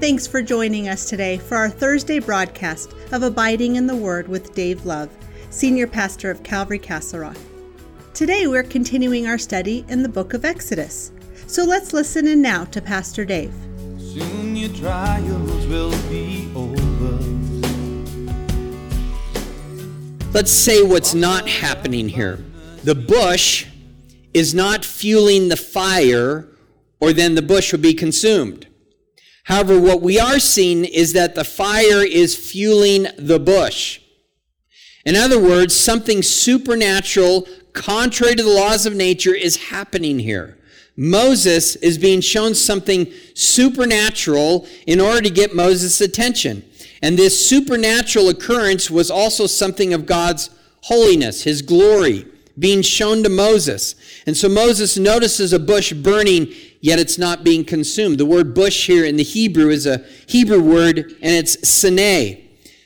Thanks for joining us today for our Thursday broadcast of Abiding in the Word with Dave Love, Senior Pastor of Calvary Castle Rock. Today we're continuing our study in the book of Exodus. So let's listen in now to Pastor Dave. Soon your trials will be over. Let's say what's not happening here. The bush is not fueling the fire, or then the bush would be consumed. However, what we are seeing is that the fire is fueling the bush. In other words, something supernatural, contrary to the laws of nature, is happening here. Moses is being shown something supernatural in order to get Moses' attention. And this supernatural occurrence was also something of God's holiness, his glory, being shown to Moses. And so Moses notices a bush burning, yet it's not being consumed. The word bush here in the Hebrew is a Hebrew word, and it's seneh.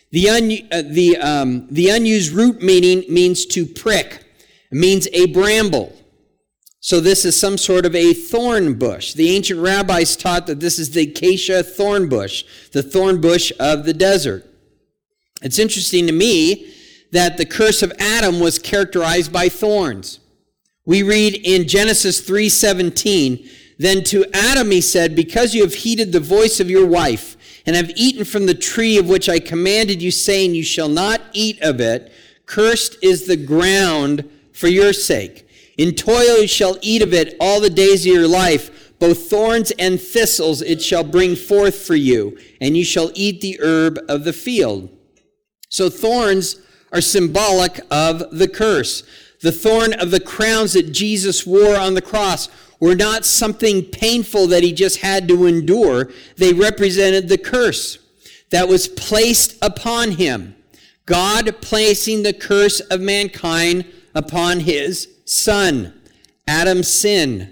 The unused root meaning means to prick. It means a bramble. So this is some sort of a thorn bush. The ancient rabbis taught that this is the acacia thorn bush, the thorn bush of the desert. It's interesting to me that the curse of Adam was characterized by thorns. We read in Genesis 3:17, "Then to Adam he said, because you have heeded the voice of your wife, and have eaten from the tree of which I commanded you, saying, you shall not eat of it, cursed is the ground for your sake. In toil you shall eat of it all the days of your life. Both thorns and thistles it shall bring forth for you, and you shall eat the herb of the field." So thorns are symbolic of the curse. The thorn of the crowns that Jesus wore on the cross were not something painful that he just had to endure. They represented the curse that was placed upon him. God placing the curse of mankind upon his Son. Adam's sin.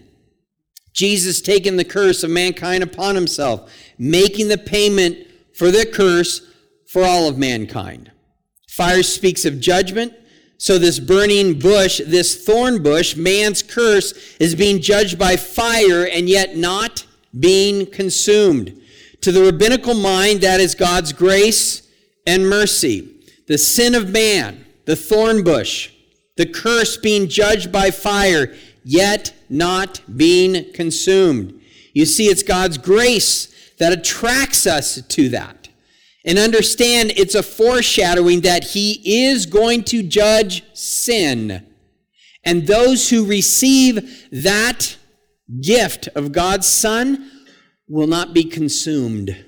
Jesus taking the curse of mankind upon himself, making the payment for the curse for all of mankind. Fire speaks of judgment. So this burning bush, this thorn bush, man's curse, is being judged by fire and yet not being consumed. To the rabbinical mind, that is God's grace and mercy. The sin of man, the thorn bush, the curse being judged by fire, yet not being consumed. You see, it's God's grace that attracts us to that. And understand it's a foreshadowing that he is going to judge sin. And those who receive that gift of God's Son will not be consumed,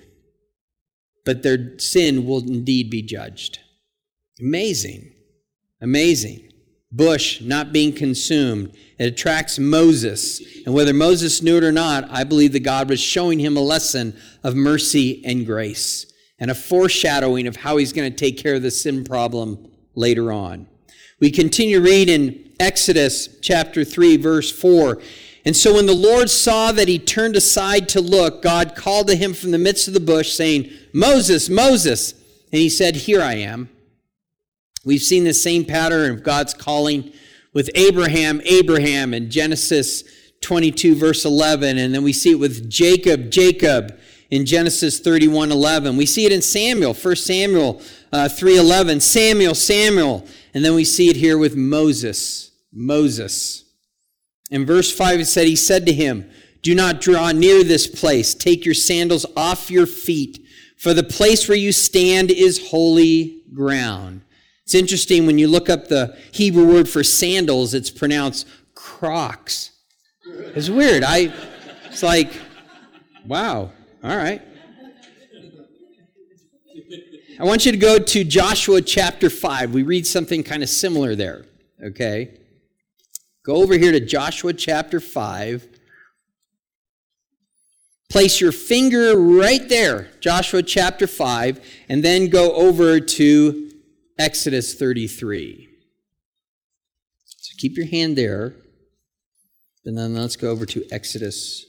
but their sin will indeed be judged. Amazing. Amazing. Bush not being consumed. It attracts Moses. And whether Moses knew it or not, I believe that God was showing him a lesson of mercy and grace, and a foreshadowing of how he's going to take care of the sin problem later on. We continue to read in Exodus chapter 3, verse 4. "And so when the Lord saw that he turned aside to look, God called to him from the midst of the bush, saying, Moses, Moses. And he said, Here I am." We've seen the same pattern of God's calling with Abraham in Genesis 22, verse 11. And then we see it with Jacob in Genesis 31:11. We see it in Samuel, 1 Samuel 3:11. Samuel. And then we see it here with Moses. In verse 5 it said, he said to him, "Do not draw near this place. Take your sandals off your feet, for the place where you stand is holy ground." It's interesting when you look up the Hebrew word for sandals, it's pronounced crocs. It's weird. It's like, wow. All right. I want you to go to Joshua chapter 5. We read something kind of similar there, okay? Go over here to Joshua chapter 5. Place your finger right there, Joshua chapter 5, and then go over to Exodus 33. So keep your hand there, and then let's go over to Exodus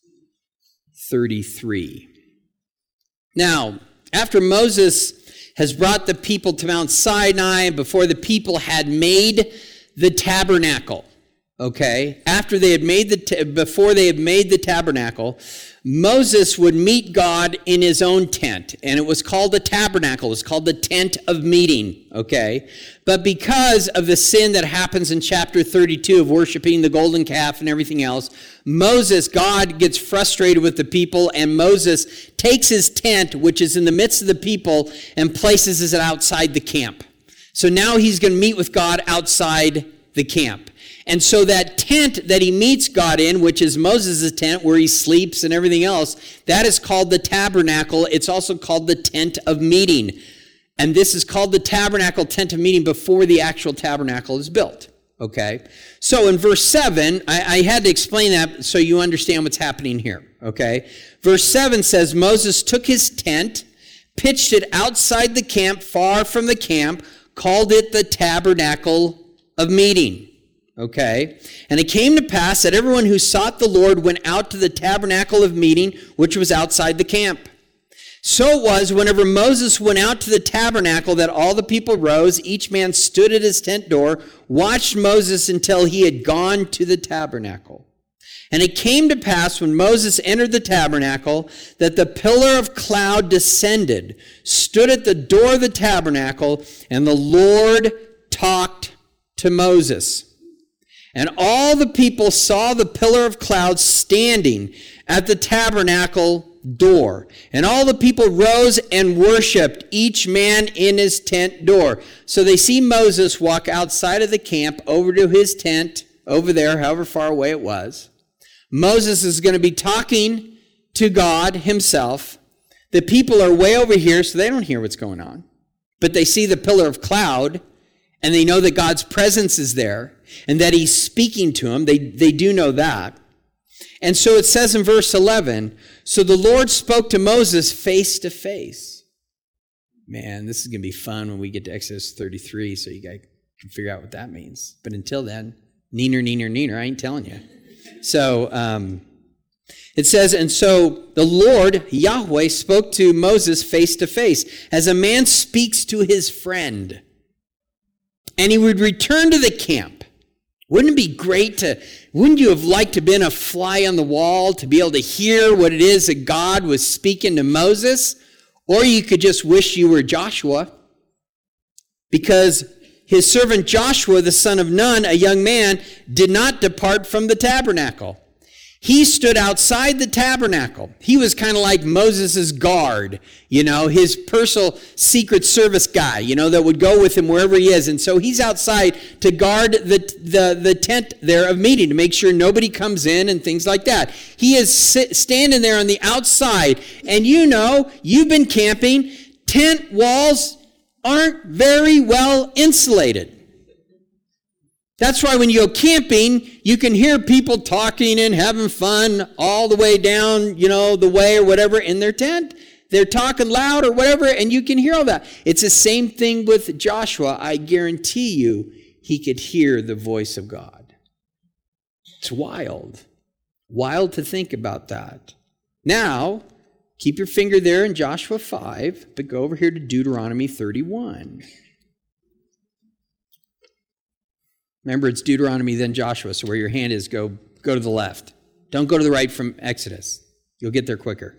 33. Now, after Moses has brought the people to Mount Sinai, before the people had made the tabernacle, okay, after they had made before they had made the tabernacle, Moses would meet God in his own tent, and it was called a tabernacle. It was called the tent of meeting, okay? But because of the sin that happens in chapter 32 of worshiping the golden calf and everything else, God gets frustrated with the people, and Moses takes his tent, which is in the midst of the people, and places it outside the camp. So now he's going to meet with God outside the camp. And so that tent that he meets God in, which is Moses' tent where he sleeps and everything else, that is called the tabernacle. It's also called the tent of meeting. And this is called the tabernacle, tent of meeting, before the actual tabernacle is built. Okay? So in verse 7, I had to explain that so you understand what's happening here. Okay? Verse 7 says, Moses took his tent, pitched it outside the camp, far from the camp, called it the tabernacle of meeting. Okay? And it came to pass that everyone who sought the Lord went out to the tabernacle of meeting, which was outside the camp. So it was, whenever Moses went out to the tabernacle, that all the people rose, each man stood at his tent door, watched Moses until he had gone to the tabernacle. And it came to pass, when Moses entered the tabernacle, that the pillar of cloud descended, stood at the door of the tabernacle, and the Lord talked to Moses. And all the people saw the pillar of cloud standing at the tabernacle door. And all the people rose and worshiped, each man in his tent door. So they see Moses walk outside of the camp over to his tent, over there, however far away it was. Moses is going to be talking to God himself. The people are way over here, so they don't hear what's going on. But they see the pillar of cloud, and they know that God's presence is there, and that he's speaking to them. They do know that. And so it says in verse 11, so the Lord spoke to Moses face to face. Man, this is going to be fun when we get to Exodus 33, so you guys can figure out what that means. But until then, neener, neener, neener, I ain't telling you. So it says, and so the Lord, Yahweh, spoke to Moses face to face, as a man speaks to his friend. And he would return to the camp. Wouldn't it be great wouldn't you have liked to have been a fly on the wall to be able to hear what it is that God was speaking to Moses? Or you could just wish you were Joshua, because his servant Joshua, the son of Nun, a young man, did not depart from the tabernacle. He stood outside the tabernacle. He was kind of like Moses' guard, his personal secret service guy, that would go with him wherever he is. And so he's outside to guard the tent there of meeting, to make sure nobody comes in and things like that. He is standing there on the outside. And you've been camping. Tent walls aren't very well insulated. That's why when you go camping, you can hear people talking and having fun all the way down, the way or whatever in their tent. They're talking loud or whatever, and you can hear all that. It's the same thing with Joshua. I guarantee you, he could hear the voice of God. It's wild. Wild to think about that. Now, keep your finger there in Joshua 5, but go over here to Deuteronomy 31. Remember, it's Deuteronomy, then Joshua, so where your hand is, go to the left. Don't go to the right from Exodus. You'll get there quicker.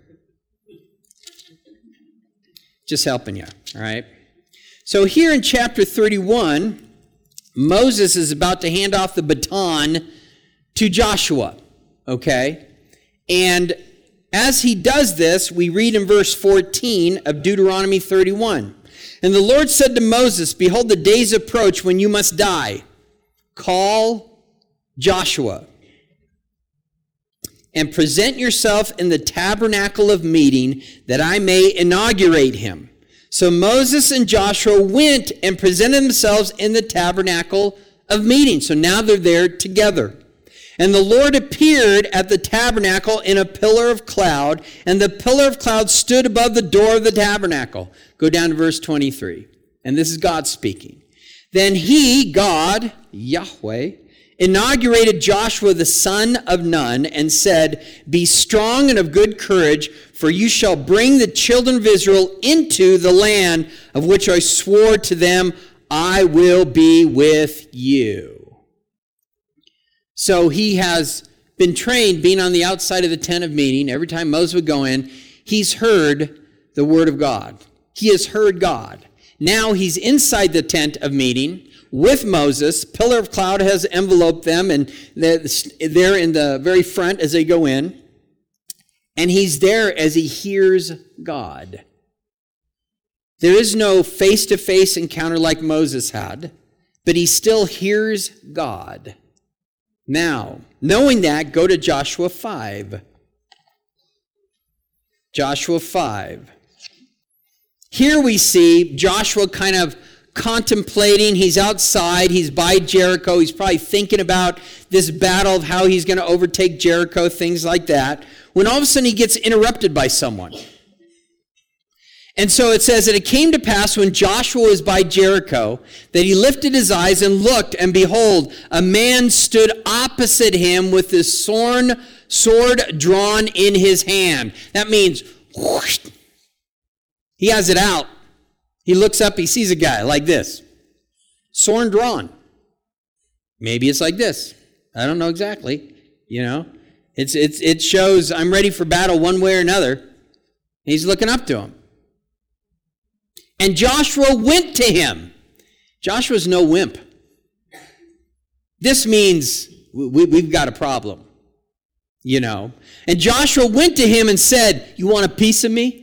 Just helping you, all right? So here in chapter 31, Moses is about to hand off the baton to Joshua, okay? And as he does this, we read in verse 14 of Deuteronomy 31, and the Lord said to Moses, behold, the days approach when you must die. Call Joshua and present yourself in the tabernacle of meeting that I may inaugurate him. So Moses and Joshua went and presented themselves in the tabernacle of meeting. So now they're there together. And the Lord appeared at the tabernacle in a pillar of cloud, and the pillar of cloud stood above the door of the tabernacle. Go down to verse 23. And this is God speaking. Then he, God, Yahweh, inaugurated Joshua the son of Nun and said, be strong and of good courage, for you shall bring the children of Israel into the land of which I swore to them, I will be with you. So he has been trained being on the outside of the tent of meeting. Every time Moses would go in, he's heard the word of God. He has heard God. Now he's inside the tent of meeting with Moses. Pillar of cloud has enveloped them, and they're in the very front as they go in. And he's there as he hears God. There is no face-to-face encounter like Moses had, but he still hears God. Now, knowing that, go to Joshua 5. Joshua 5. Here we see Joshua kind of contemplating. He's outside. He's by Jericho. He's probably thinking about this battle of how he's going to overtake Jericho, things like that, when all of a sudden he gets interrupted by someone. And so it says that it came to pass when Joshua was by Jericho that he lifted his eyes and looked, and behold, a man stood opposite him with his sword drawn in his hand. That means whoosh, he has it out. He looks up, he sees a guy like this, sword drawn. Maybe it's like this. I don't know exactly. It shows I'm ready for battle one way or another. He's looking up to him. And Joshua went to him. Joshua's no wimp. This means we've got a problem, And Joshua went to him and said, "You want a piece of me?"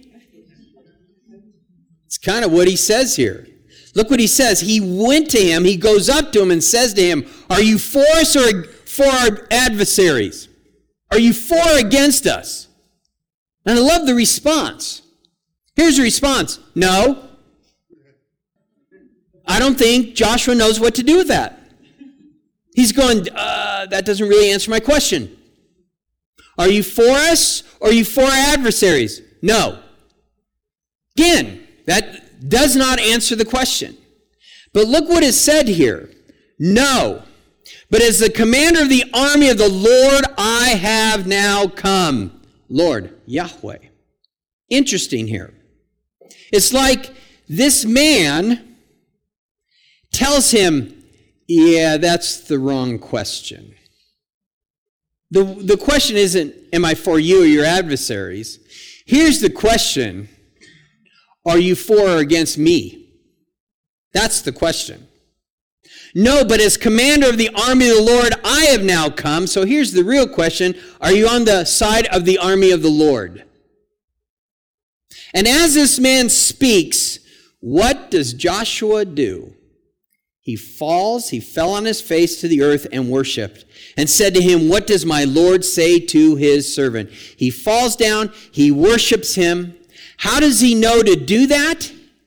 It's kind of what he says here. Look what he says. He went to him. He goes up to him and says to him, "Are you for us or for our adversaries? Are you for or against us?" And I love the response. Here's the response. No. I don't think Joshua knows what to do with that. He's going, that doesn't really answer my question. Are you for us or are you for our adversaries? No. Again, that does not answer the question. But look what is said here. No. But as the commander of the army of the Lord, I have now come. Lord, Yahweh. Interesting here. It's like this man tells him, yeah, that's the wrong question. The question isn't, am I for you or your adversaries? Here's the question, are you for or against me? That's the question. No, but as commander of the army of the Lord, I have now come. So here's the real question, are you on the side of the army of the Lord? And as this man speaks, what does Joshua do? He fell on his face to the earth and worshipped, and said to him, "What does my Lord say to his servant?" He falls down, he worships him. How does he know to do that?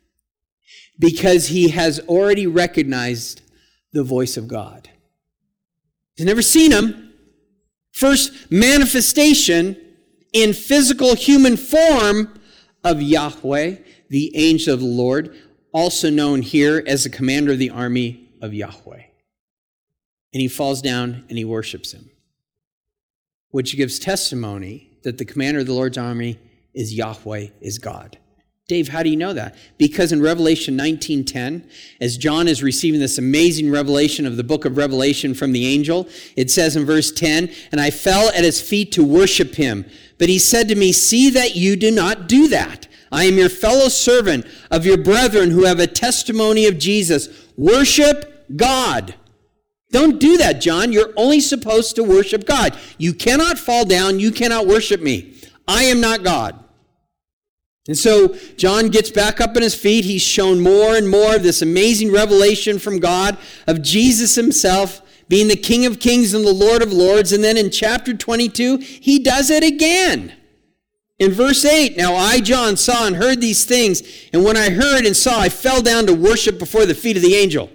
Because he has already recognized the voice of God. He's never seen him. First manifestation in physical human form of Yahweh, the angel of the Lord, also known here as the commander of the army of Yahweh. And he falls down and he worships him, which gives testimony that the commander of the Lord's army is Yahweh, is God. Dave, how do you know that? Because in Revelation 19:10, as John is receiving this amazing revelation of the book of Revelation from the angel, it says in verse 10, "And I fell at his feet to worship him. But he said to me, 'See that you do not do that. I am your fellow servant of your brethren who have a testimony of Jesus. Worship God.'" Don't do that, John. You're only supposed to worship God. You cannot fall down. You cannot worship me. I am not God. And so John gets back up on his feet. He's shown more and more of this amazing revelation from God of Jesus himself being the King of Kings and the Lord of Lords. And then in chapter 22, he does it again. In verse 8, "Now I, John, saw and heard these things, and when I heard and saw, I fell down to worship before the feet of the angel.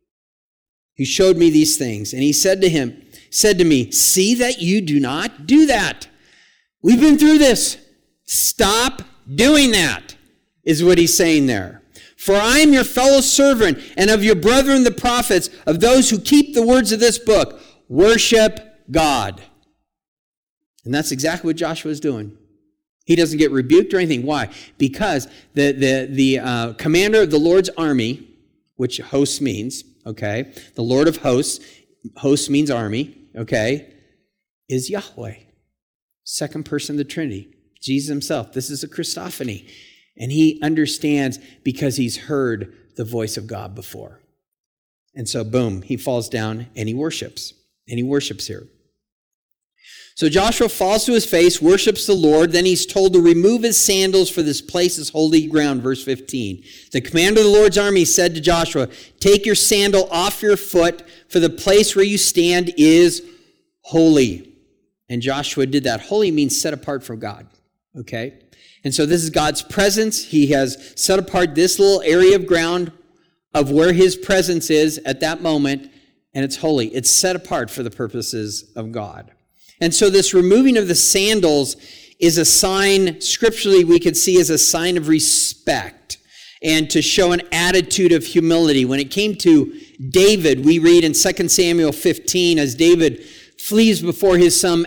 He showed me these things, and he said to me, 'See that you do not do that.'" We've been through this. Stop doing that, is what he's saying there. "For I am your fellow servant, and of your brethren the prophets, of those who keep the words of this book. Worship God." And that's exactly what Joshua is doing. He doesn't get rebuked or anything. Why? Because the commander of the Lord's army, which hosts means, okay, the Lord of hosts means army, okay, is Yahweh. Second person of the Trinity, Jesus himself. This is a Christophany. And he understands because he's heard the voice of God before. And so, boom, he falls down and he worships. And he worships here. So Joshua falls to his face, worships the Lord. Then he's told to remove his sandals, for this place is holy ground. Verse 15. The commander of the Lord's army said to Joshua, take your sandal off your foot, for the place where you stand is holy. And Joshua did that. Holy means set apart from God. Okay? And so this is God's presence. He has set apart this little area of ground of where his presence is at that moment, and it's holy. It's set apart for the purposes of God. And so this removing of the sandals is a sign, scripturally we could see as a sign of respect and to show an attitude of humility. When it came to David, we read in 2 Samuel 15, as David flees before his son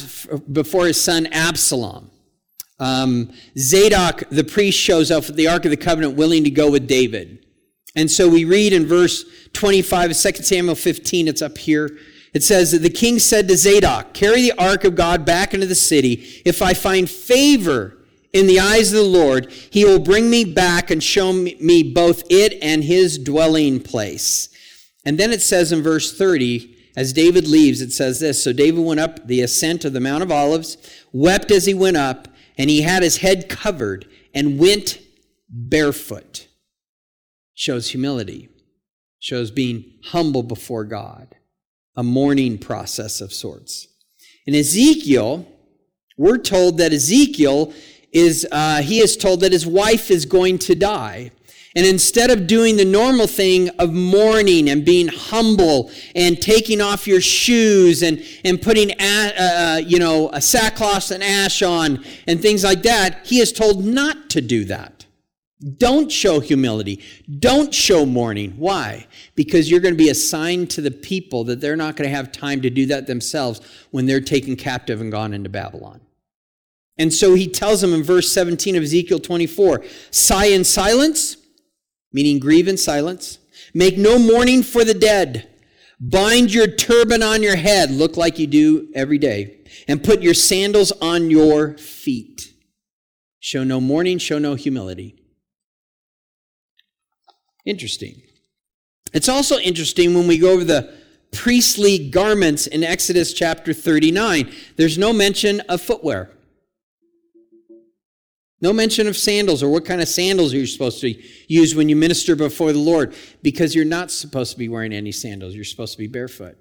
Absalom. Zadok, the priest, shows up at the Ark of the Covenant willing to go with David. And so we read in verse 25 of 2 Samuel 15, it's up here. It says that the king said to Zadok, carry the ark of God back into the city. If I find favor in the eyes of the Lord, he will bring me back and show me both it and his dwelling place. And then it says in verse 30, as David leaves, it says this, so David went up the ascent of the Mount of Olives, wept as he went up, and he had his head covered and went barefoot. Shows humility, shows being humble before God. A mourning process of sorts. In Ezekiel, we're told that Ezekiel he is told that his wife is going to die. And instead of doing the normal thing of mourning and being humble and taking off your shoes and putting a sackcloth and ash on and things like that, he is told not to do that. Don't show humility. Don't show mourning. Why? Because you're going to be assigned to the people that they're not going to have time to do that themselves when they're taken captive and gone into Babylon. And so he tells them in verse 17 of Ezekiel 24, sigh in silence, meaning grieve in silence. Make no mourning for the dead. Bind your turban on your head, look like you do every day, and put your sandals on your feet. Show no mourning, show no humility. Interesting. It's also interesting when we go over the priestly garments in Exodus chapter 39. There's no mention of footwear. No mention of sandals or what kind of sandals you're supposed to use when you minister before the Lord, because you're not supposed to be wearing any sandals. You're supposed to be barefoot.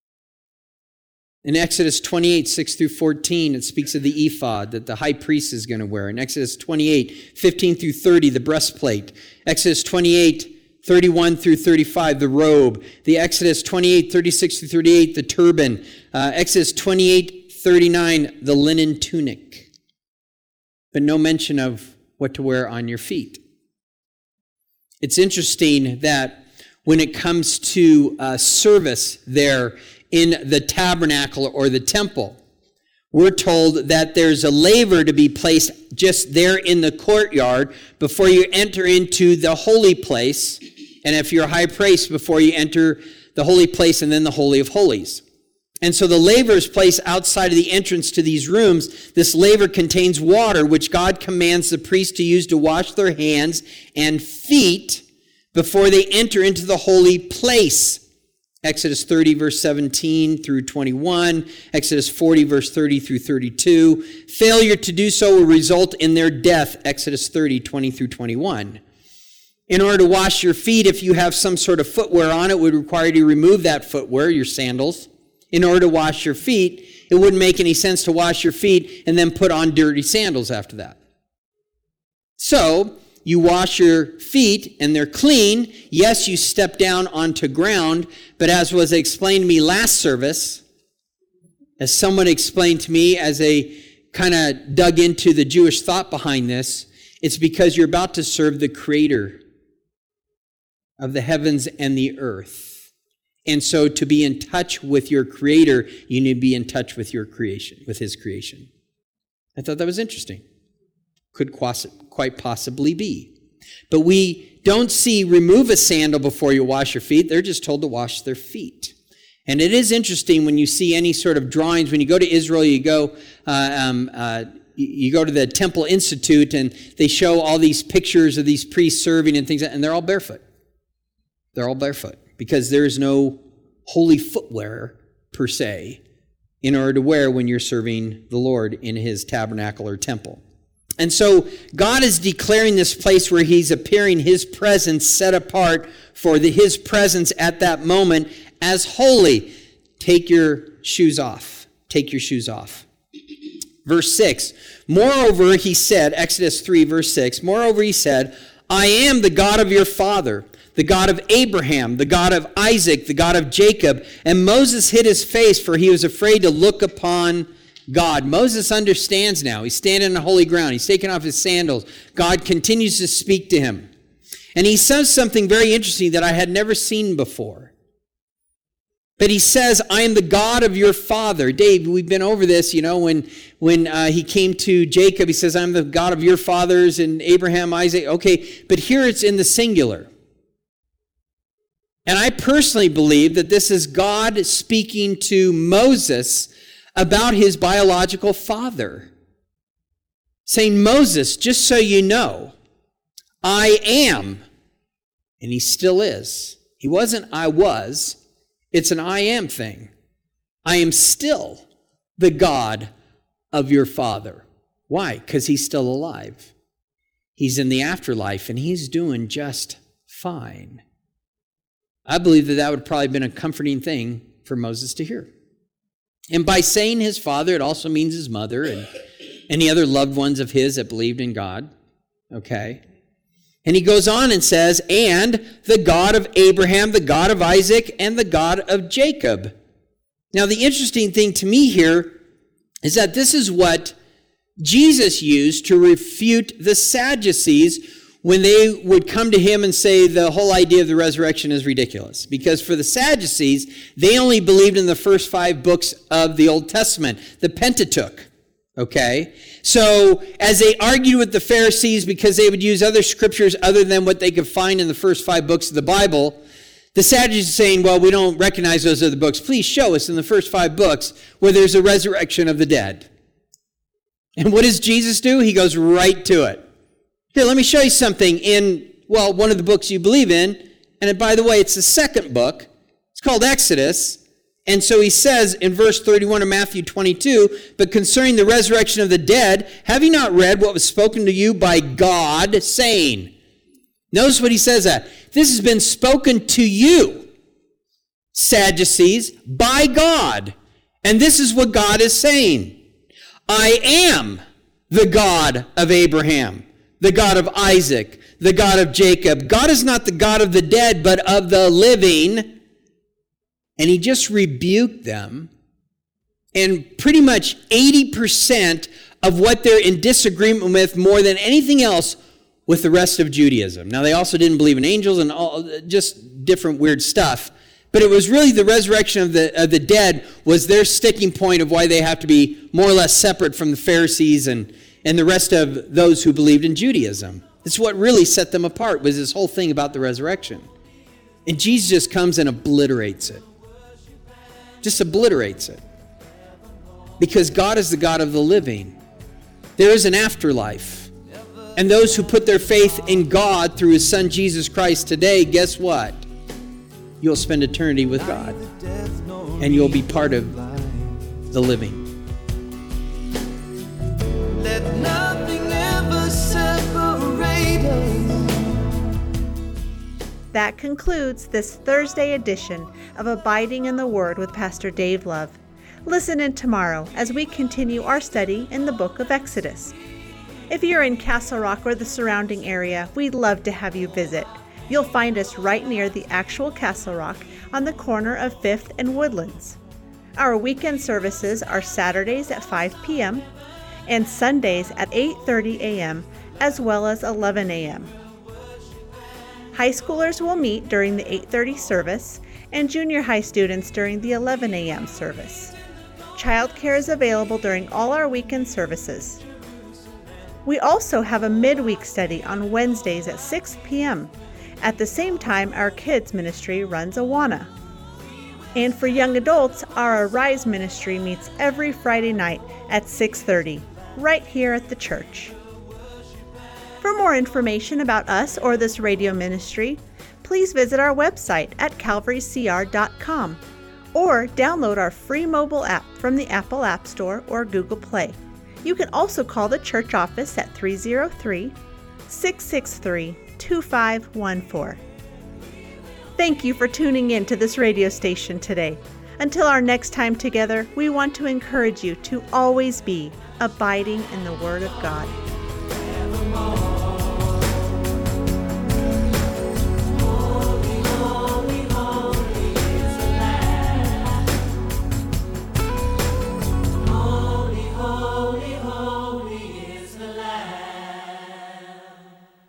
In Exodus 28, 6 through 14, it speaks of the ephod that the high priest is going to wear. In Exodus 28, 15 through 30, the breastplate. Exodus 28, 31 through 35, the robe. The Exodus 28, 36 through 38, the turban. Exodus 28, 39, the linen tunic. But no mention of what to wear on your feet. It's interesting that when it comes to service there in the tabernacle or the temple, we're told that there's a laver to be placed just there in the courtyard before you enter into the holy place, and if you're a high priest, before you enter the holy place and then the Holy of Holies. And so the laver is placed outside of the entrance to these rooms. This laver contains water, which God commands the priest to use to wash their hands and feet before they enter into the holy place. Exodus 30, verse 17 through 21, Exodus 40, verse 30 through 32. Failure to do so will result in their death, Exodus 30, 20 through 21. In order to wash your feet, if you have some sort of footwear on, it would require you to remove that footwear, your sandals. In order to wash your feet, it wouldn't make any sense to wash your feet and then put on dirty sandals after that. So, you wash your feet and they're clean. Yes, you step down onto ground, but as was explained to me last service, as someone explained to me as they kind of dug into the Jewish thought behind this, it's because you're about to serve the Creator of the heavens and the earth. And so to be in touch with your Creator, you need to be in touch with your creation, with His creation. I thought that was interesting. Could quite possibly be. But we don't see remove a sandal before you wash your feet. They're just told to wash their feet. And it is interesting when you see any sort of drawings. When you go to Israel, you go to the Temple Institute, and they show all these pictures of these priests serving and things, and they're all barefoot. They're all barefoot because there is no holy footwear per se in order to wear when you're serving the Lord in his tabernacle or temple. And so God is declaring this place where he's appearing, his presence set apart for his presence at that moment as holy. Take your shoes off. Take your shoes off. Verse 6, moreover, he said, Exodus 3, verse 6, moreover, he said, I am the God of your father, the God of Abraham, the God of Isaac, the God of Jacob. And Moses hid his face, for he was afraid to look upon God. Moses understands now. He's standing on holy ground. He's taken off his sandals. God continues to speak to him. And he says something very interesting that I had never seen before. But he says, I am the God of your father. Dave, we've been over this, when he came to Jacob, he says, I'm the God of your fathers, and Abraham, Isaac. Okay, but here it's in the singular. And I personally believe that this is God speaking to Moses about his biological father. Saying, Moses, just so you know, I am. And he still is. He wasn't I was. It's an I am thing. I am still the God of your father. Why? Because he's still alive. He's in the afterlife and he's doing just fine. I believe that would have probably been a comforting thing for Moses to hear. And by saying his father, it also means his mother and any other loved ones of his that believed in God. Okay. And he goes on and says, and the God of Abraham, the God of Isaac, and the God of Jacob. Now, the interesting thing to me here is that this is what Jesus used to refute the Sadducees when they would come to him and say the whole idea of the resurrection is ridiculous. Because for the Sadducees, they only believed in the first 5 books of the Old Testament, the Pentateuch. Okay? So, as they argued with the Pharisees because they would use other scriptures other than what they could find in the first 5 books of the Bible, the Sadducees are saying, well, we don't recognize those other books. Please show us in the first 5 books where there's a resurrection of the dead. And what does Jesus do? He goes right to it. Here, let me show you something in, one of the books you believe in. And by the way, it's the second book. It's called Exodus. And so he says in verse 31 of Matthew 22, but concerning the resurrection of the dead, have you not read what was spoken to you by God, saying? Notice what he says that. This has been spoken to you, Sadducees, by God. And this is what God is saying. I am the God of Abraham, the God of Isaac, the God of Jacob. God is not the God of the dead, but of the living. And he just rebuked them. And pretty much 80% of what they're in disagreement with more than anything else with the rest of Judaism. Now, they also didn't believe in angels and all just different weird stuff. But it was really the resurrection of the dead was their sticking point of why they have to be more or less separate from the Pharisees and the rest of those who believed in Judaism. It's what really set them apart was this whole thing about the resurrection. And Jesus just comes and obliterates it. Just obliterates it. Because God is the God of the living. There is an afterlife. And those who put their faith in God through his son Jesus Christ today, guess what? You'll spend eternity with God. And you'll be part of the living. Let nothing ever separate us. That concludes this Thursday edition of Abiding in the Word with Pastor Dave Love. Listen in tomorrow as we continue our study in the book of Exodus. If you're in Castle Rock or the surrounding area, we'd love to have you visit. You'll find us right near the actual Castle Rock on the corner of 5th and Woodlands. Our weekend services are Saturdays at 5 p.m. and Sundays at 8:30 a.m. as well as 11 a.m. High schoolers will meet during the 8:30 service and junior high students during the 11 a.m. service. Childcare is available during all our weekend services. We also have a midweek study on Wednesdays at 6 p.m. At the same time, our kids ministry runs Awana. And for young adults, our Arise ministry meets every Friday night at 6:30, right here at the church. For more information about us or this radio ministry, please visit our website at calvarycr.com or download our free mobile app from the Apple App Store or Google Play. You can also call the church office at 303-663-2514. Thank you for tuning in to this radio station today. Until our next time together, we want to encourage you to always be abiding in the Word of God.